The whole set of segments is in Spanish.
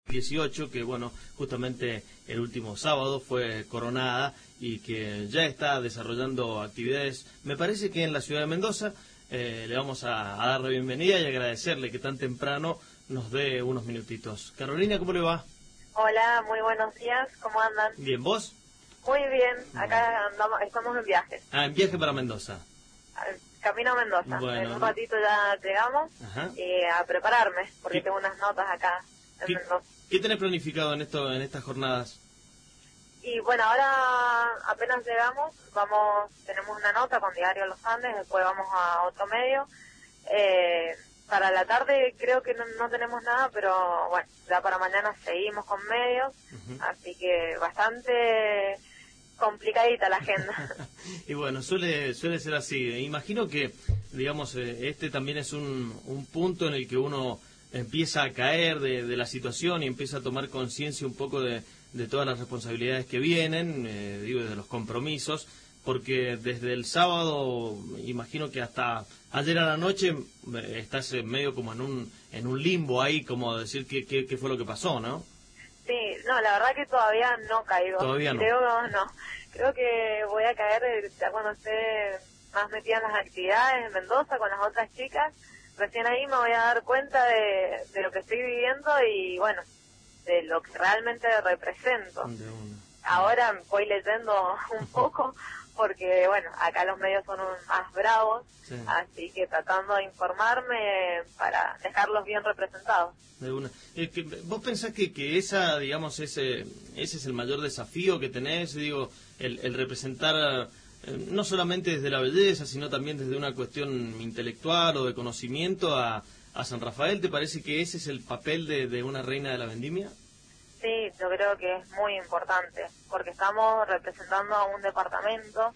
18, que bueno, justamente el último sábado fue coronada y que ya está desarrollando actividades, me parece que en la ciudad de Mendoza. Le vamos a dar la bienvenida y agradecerle que tan temprano nos dé unos minutitos. Carolina, ¿cómo le va? Hola, muy buenos días, ¿cómo andan? Bien, ¿vos? Muy bien, acá andamos, estamos en viaje. Ah, en viaje para Mendoza. Camino a Mendoza. Bueno. En un ratito ya llegamos a prepararme, porque tengo unas notas acá en Mendoza. ¿Qué tenés planificado en estas jornadas? Y bueno, ahora apenas llegamos, tenemos una nota con Diario Los Andes, después vamos a otro medio. Para la tarde creo que no tenemos nada, pero bueno, ya para mañana seguimos con medios, así que bastante complicadita la agenda. Y bueno, suele ser así. Imagino que, digamos, este también es un punto en el que uno empieza a caer de la situación y empieza a tomar conciencia un poco de todas las responsabilidades que vienen, de los compromisos, porque desde el sábado, imagino que hasta ayer a la noche estás medio como en un limbo ahí, como decir qué fue lo que pasó, ¿no? Sí, no, la verdad que todavía no caigo. Todavía no. Creo que voy a caer ya cuando esté más metida en las actividades en Mendoza con las otras chicas. Recién ahí me voy a dar cuenta de lo que estoy viviendo y bueno, de lo que realmente represento. Ahora voy leyendo un poco porque bueno, acá los medios son más bravos, sí. Así que tratando de informarme para dejarlos bien representados. De una. ¿Vos pensás que esa, digamos, ese es el mayor desafío que tenés, digo, el representar no solamente desde la belleza, sino también desde una cuestión intelectual o de conocimiento a San Rafael? ¿Te parece que ese es el papel de una reina de la vendimia? Sí, yo creo que es muy importante, porque estamos representando a un departamento,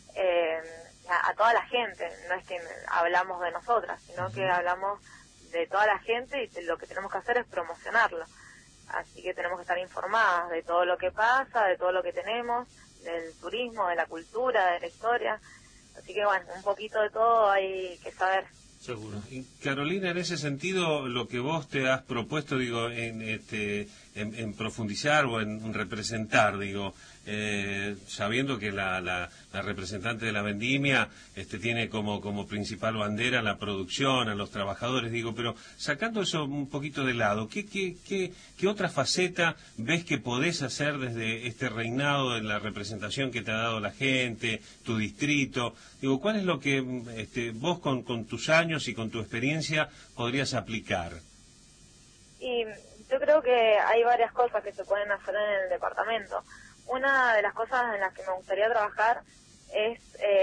a toda la gente, no es que hablamos de nosotras, sino que hablamos de toda la gente y lo que tenemos que hacer es promocionarlo. Así que tenemos que estar informadas de todo lo que pasa, de todo lo que tenemos, del turismo, de la cultura, de la historia. Así que bueno, un poquito de todo hay que saber. Seguro. Y Carolina, en ese sentido, lo que vos te has propuesto, digo, en profundizar o en representar, digo, sabiendo que la representante de la vendimia tiene como principal bandera la producción, a los trabajadores, digo, pero sacando eso un poquito de lado, ¿qué otra faceta ves que podés hacer desde este reinado en la representación que te ha dado la gente, tu distrito? Digo, ¿cuál es lo que vos con tus años y con tu experiencia podrías aplicar? Y yo creo que hay varias cosas que se pueden hacer en el departamento. Una de las cosas en las que me gustaría trabajar es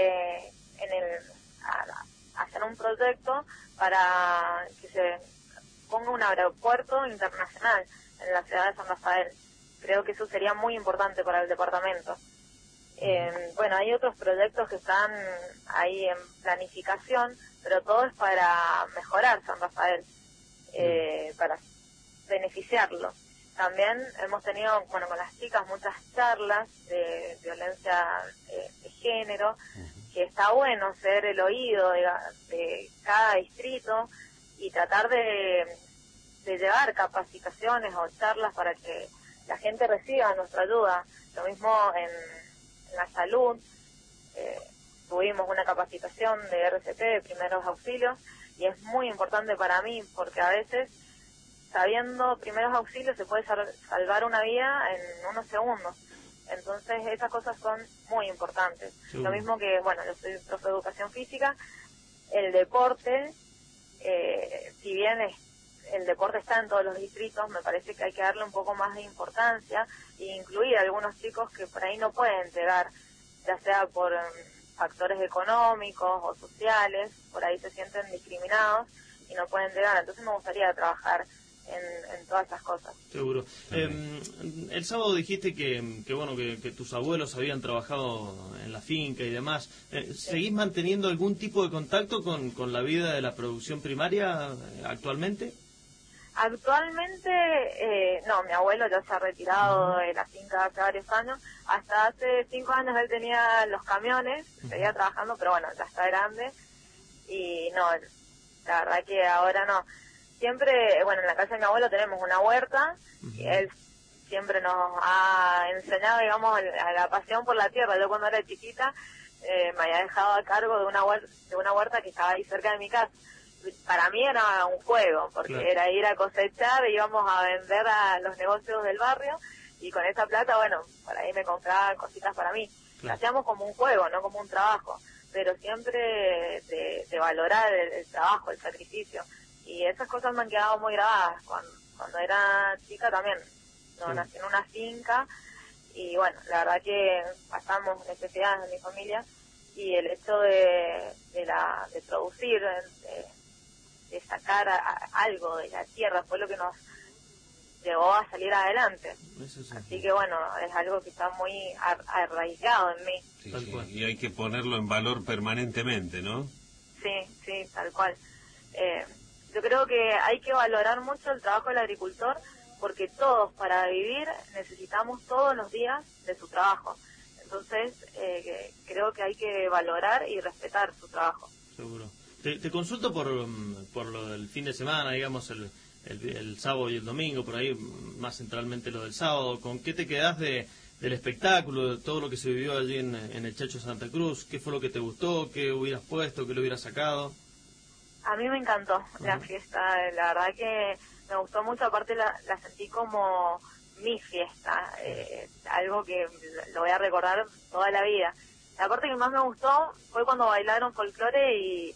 hacer un proyecto para que se ponga un aeropuerto internacional en la ciudad de San Rafael. Creo que eso sería muy importante para el departamento. Bueno, hay otros proyectos que están ahí en planificación, pero todo es para mejorar San Rafael, para beneficiarlo. También hemos tenido, bueno, con las chicas muchas charlas de violencia de género, que está bueno ser el oído de cada distrito y tratar de llevar capacitaciones o charlas para que la gente reciba nuestra ayuda. Lo mismo en la salud, tuvimos una capacitación de RCP, de primeros auxilios, y es muy importante para mí porque a veces sabiendo primeros auxilios se puede salvar una vida en unos segundos. Entonces esas cosas son muy importantes. Sí. Lo mismo que, bueno, yo soy profe de educación física, el deporte, si bien el deporte está en todos los distritos, me parece que hay que darle un poco más de importancia e incluir a algunos chicos que por ahí no pueden llegar, ya sea por factores económicos o sociales, por ahí se sienten discriminados y no pueden llegar. Entonces me gustaría trabajar en todas esas cosas. Seguro. El sábado dijiste que tus abuelos habían trabajado en la finca y demás. ¿Seguís manteniendo algún tipo de contacto con la vida de la producción primaria actualmente? Actualmente, no, mi abuelo ya se ha retirado de la finca hace varios años. Hasta hace 5 años él tenía los camiones, seguía trabajando, pero bueno, ya está grande. Y no, la verdad que ahora no. siempre, bueno, en la casa de mi abuelo tenemos una huerta, y él siempre nos ha enseñado, digamos, a la pasión por la tierra. Yo cuando era chiquita me había dejado a cargo de una huerta que estaba ahí cerca de mi casa. Para mí era un juego, porque claro, era ir a cosechar, íbamos a vender a los negocios del barrio, y con esa plata, bueno, por ahí me compraba cositas para mí. claro. Hacíamos como un juego, no como un trabajo, pero siempre de valorar el trabajo, el sacrificio. Y esas cosas me han quedado muy grabadas. Cuando era chica también, no, nací en una finca, y bueno, la verdad que pasamos necesidades en mi familia, y el hecho de producir, de sacar algo de la tierra fue lo que nos llevó a salir adelante. Así que bueno, es algo que está muy arraigado en mí. Sí, sí, y hay que ponerlo en valor permanentemente, ¿no? Sí, tal cual. Yo creo que hay que valorar mucho el trabajo del agricultor, porque todos para vivir necesitamos todos los días de su trabajo. Entonces creo que hay que valorar y respetar su trabajo. Seguro. Te consulto por lo del fin de semana, digamos, el sábado y el domingo, por ahí más centralmente lo del sábado. ¿Con qué te quedás del espectáculo, de todo lo que se vivió allí en el Chacho Santa Cruz? ¿Qué fue lo que te gustó? ¿Qué hubieras puesto? ¿Qué lo hubieras sacado? A mí me encantó la fiesta, la verdad que me gustó mucho, aparte la sentí como mi fiesta, algo que lo voy a recordar toda la vida. La parte que más me gustó fue cuando bailaron folclore, y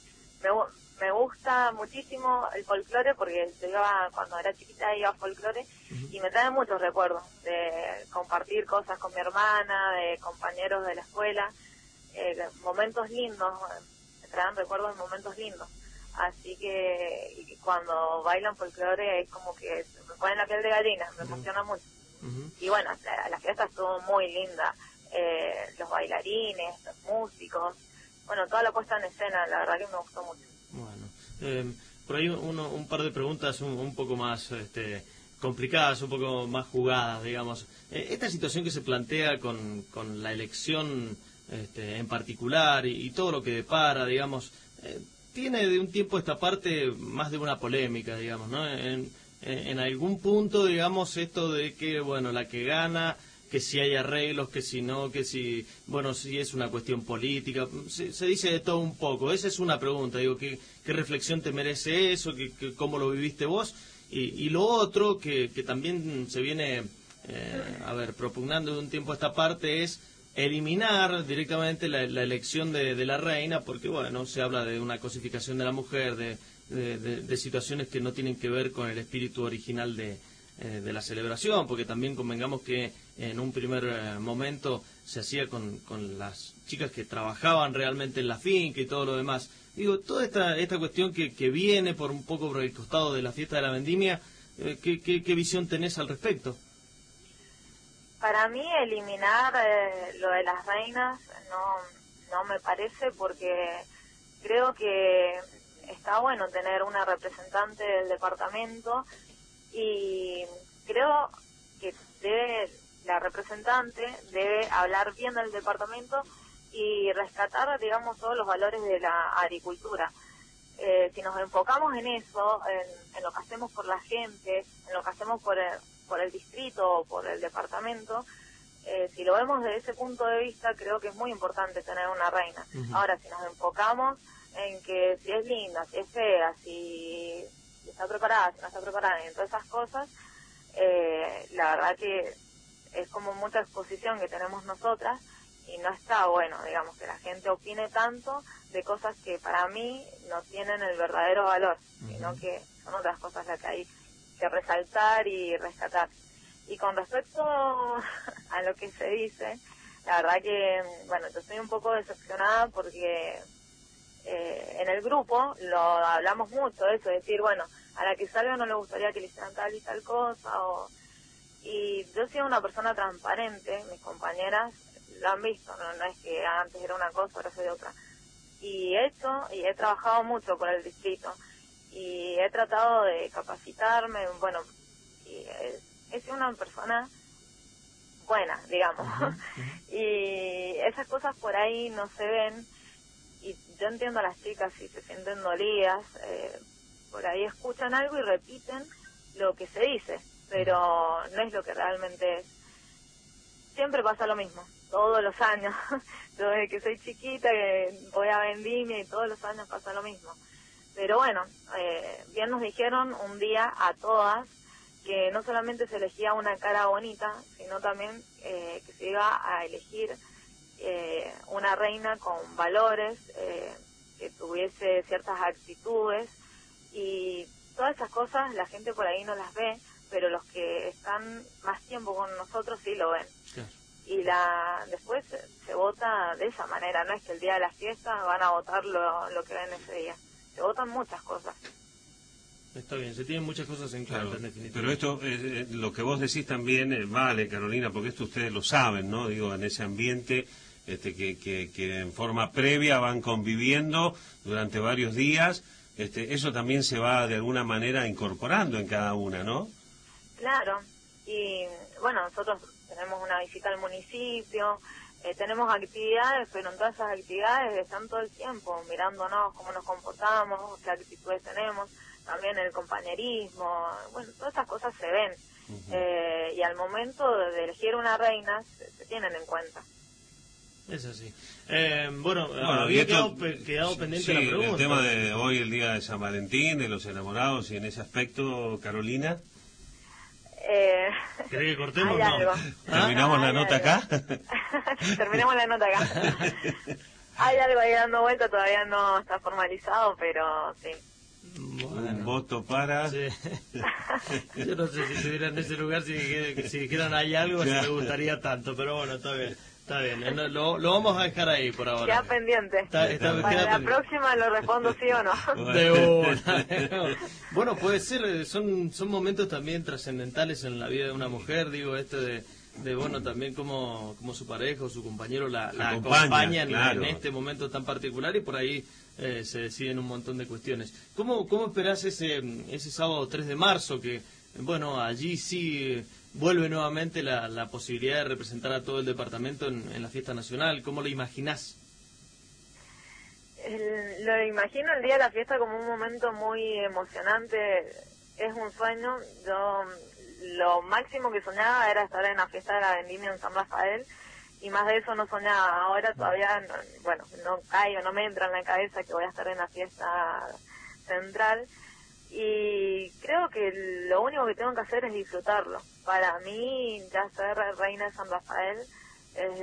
me gusta muchísimo el folclore porque yo cuando era chiquita iba a folclore, y me trae muchos recuerdos de compartir cosas con mi hermana, de compañeros de la escuela, momentos lindos, me traen recuerdos de momentos lindos. Así que cuando bailan folclore es como que me ponen la piel de gallina, me emociona mucho. Y bueno, la fiesta estuvo muy linda, los bailarines, los músicos, bueno, toda la puesta en escena, la verdad que me gustó mucho. Bueno, por ahí un par de preguntas un poco más complicadas, un poco más jugadas, digamos. Esta situación que se plantea con la elección en particular y todo lo que depara, digamos, tiene de un tiempo esta parte más de una polémica, digamos, ¿no? En algún punto, digamos, esto de que, bueno, la que gana, que si hay arreglos, que si no, que si, bueno, si es una cuestión política, se dice de todo un poco. Esa es una pregunta, digo, ¿qué reflexión te merece eso? ¿Cómo lo viviste vos? Y lo otro que también se viene, propugnando de un tiempo a esta parte es eliminar directamente la elección de la reina, porque bueno, se habla de una cosificación de la mujer, de situaciones que no tienen que ver con el espíritu original de la celebración, porque también convengamos que en un primer momento se hacía con las chicas que trabajaban realmente en la finca y todo lo demás. Digo, toda esta cuestión que viene por un poco por el costado de la fiesta de la vendimia, ¿qué visión tenés al respecto? Para mí eliminar lo de las reinas no me parece, porque creo que está bueno tener una representante del departamento, y creo que la representante debe hablar bien del departamento y rescatar, digamos, todos los valores de la agricultura. Si nos enfocamos en eso, en lo que hacemos por la gente, en lo que hacemos por el distrito o por el departamento, si lo vemos desde ese punto de vista, creo que es muy importante tener una reina. Ahora, si nos enfocamos en que si es linda, si es fea, si está preparada, si no está preparada, y en todas esas cosas, la verdad que es como mucha exposición que tenemos nosotras, y no está bueno, digamos, que la gente opine tanto de cosas que para mí no tienen el verdadero valor, sino que son otras cosas las que hay que resaltar y rescatar. Y con respecto a lo que se dice, la verdad que, bueno, yo estoy un poco decepcionada porque en el grupo lo hablamos mucho, eso, decir, bueno, a la que salga no le gustaría que le hicieran tal y tal cosa, y yo soy una persona transparente, mis compañeras lo han visto, no es que antes era una cosa, ahora soy otra. Y he trabajado mucho por el distrito, y he tratado de capacitarme, bueno, y he sido una persona buena, digamos, y esas cosas por ahí no se ven, y yo entiendo a las chicas si se sienten dolidas, por ahí escuchan algo y repiten lo que se dice, pero no es lo que realmente es. Siempre pasa lo mismo, todos los años. Yo desde que soy chiquita que voy a Vendimia y todos los años pasa lo mismo. Pero bueno, bien nos dijeron un día a todas que no solamente se elegía una cara bonita, sino también que se iba a elegir una reina con valores, que tuviese ciertas actitudes, y todas esas cosas la gente por ahí no las ve, pero los que están más tiempo con nosotros sí lo ven. Claro. Y después se vota de esa manera, no es que el día de la fiesta van a votar lo que ven ese día, se votan muchas cosas. Está bien, se tienen muchas cosas en cuenta, Claro, en definitiva. pero esto, lo que vos decís también vale, Carolina, porque esto ustedes lo saben, ¿no? Digo, en ese ambiente que en forma previa van conviviendo durante varios días, eso también se va de alguna manera incorporando en cada una, ¿no? Claro, y bueno, nosotros tenemos una visita al municipio, tenemos actividades, pero en todas esas actividades están todo el tiempo mirándonos cómo nos comportamos, qué actitudes tenemos, también el compañerismo, bueno, todas esas cosas se ven. Y al momento de elegir una reina se tienen en cuenta. Es así. Bueno, y había esto, quedado pendiente sí, la pregunta. el tema de hoy, el día de San Valentín, de los enamorados, y en ese aspecto, Carolina. ¿Querés que cortemos? Hay No. algo. ¿Terminamos la nota acá? Terminemos la nota acá. Hay algo ahí dando vuelta, todavía no está formalizado, pero sí. Bueno. Un voto para... Sí. Yo no sé si estuviera en ese lugar, si dijeran hay algo, si me gustaría tanto, pero bueno, está bien. Está bien, lo vamos a dejar ahí por ahora. Queda pendiente. Para la pendiente. próxima lo respondo sí o no. De una. Bueno, puede ser, son momentos también trascendentales en la vida de una mujer, digo, de bueno, también como su pareja o su compañero la acompaña claro, en este momento tan particular, y por ahí se deciden un montón de cuestiones. ¿Cómo esperás ese sábado 3 de marzo, que, bueno, allí sí vuelve nuevamente la posibilidad de representar a todo el departamento en la fiesta nacional? ¿Cómo lo imaginás? Lo imagino el día de la fiesta como un momento muy emocionante, es un sueño. Yo lo máximo que soñaba era estar en la fiesta de la Vendimia en San Rafael, y más de eso no soñaba. Ahora todavía, no me entra en la cabeza que voy a estar en la fiesta central, y creo que lo único que tengo que hacer es disfrutarlo. Para mí, ya ser reina de San Rafael es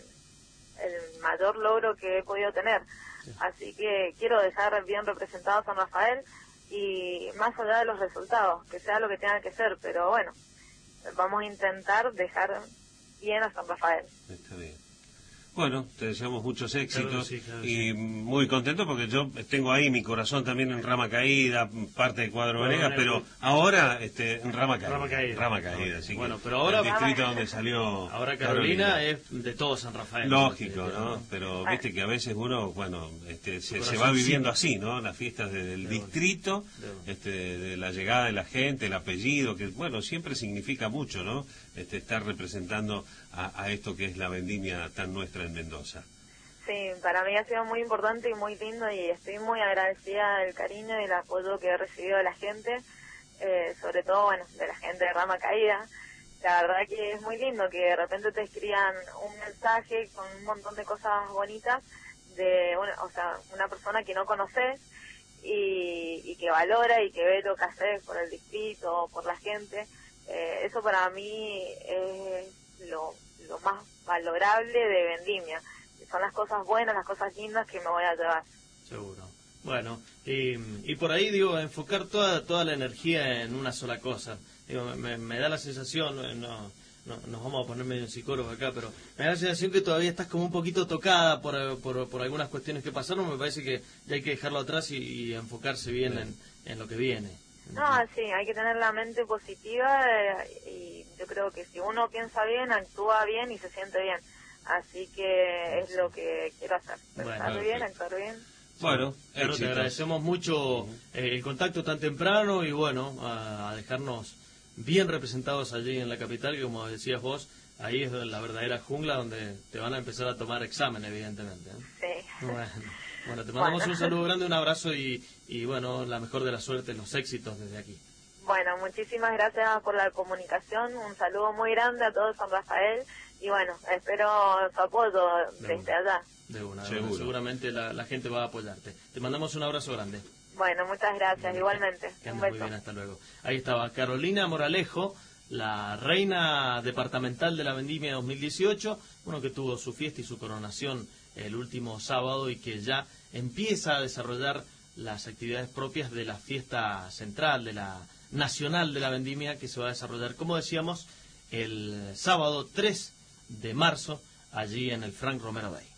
el mayor logro que he podido tener. Así que quiero dejar bien representado a San Rafael, y más allá de los resultados, que sea lo que tenga que ser, pero bueno, vamos a intentar dejar bien a San Rafael. Está bien. Bueno, te deseamos muchos éxitos, claro, y muy contento porque yo tengo ahí mi corazón también en Rama Caída, parte de Cuadro Venegas, pero ahora en Rama Caída, así bueno, que pero ahora el distrito donde salió ahora Carolina es de todo San Rafael. Lógico, ¿no? Pero viste que a veces uno, se va viviendo así, ¿no? Las fiestas del distrito, de la llegada de la gente, el apellido, que bueno, siempre significa mucho, ¿no? Estar representando a esto que es la vendimia tan nuestra en Mendoza. Sí, para mí ha sido muy importante y muy lindo, y estoy muy agradecida del cariño y el apoyo que he recibido de la gente, sobre todo, bueno, de la gente de Rama Caída. La verdad que es muy lindo que de repente te escriban un mensaje con un montón de cosas bonitas de una persona que no conoces, y que valora y que ve lo que haces por el distrito, por la gente. Eso para mí es lo más valorable de Vendimia. Son las cosas buenas, las cosas lindas que me voy a llevar. Seguro. Bueno, y por ahí, digo, enfocar toda la energía en una sola cosa. Digo, me da la sensación, no nos vamos a poner medio psicólogos acá, pero me da la sensación que todavía estás como un poquito tocada por algunas cuestiones que pasaron. Me parece que ya hay que dejarlo atrás y enfocarse bien en lo que viene. No, sí, hay que tener la mente positiva, y yo creo que si uno piensa bien, actúa bien y se siente bien. Así que es lo que quiero hacer. Pensar bien, actuar bien. Bueno, pero te agradecemos mucho el contacto tan temprano, y bueno, a dejarnos bien representados allí en la capital, que como decías vos, ahí es la verdadera jungla donde te van a empezar a tomar examen, evidentemente. Sí. Bueno. Bueno, te mandamos un saludo grande, un abrazo y bueno, la mejor de la suerte, los éxitos desde aquí. Bueno, muchísimas gracias por la comunicación, un saludo muy grande a todo San Rafael y bueno, espero su apoyo desde allá. De una, seguramente la gente va a apoyarte. Te mandamos un abrazo grande. Bueno, muchas gracias, igualmente. Un beso. Muy bien, hasta luego. Ahí estaba Carolina Moralejo, la reina departamental de la Vendimia 2018, que tuvo su fiesta y su coronación el último sábado y que ya empieza a desarrollar las actividades propias de la fiesta central, de la nacional de la Vendimia, que se va a desarrollar, como decíamos, el sábado 3 de marzo, allí en el Frank Romero Day.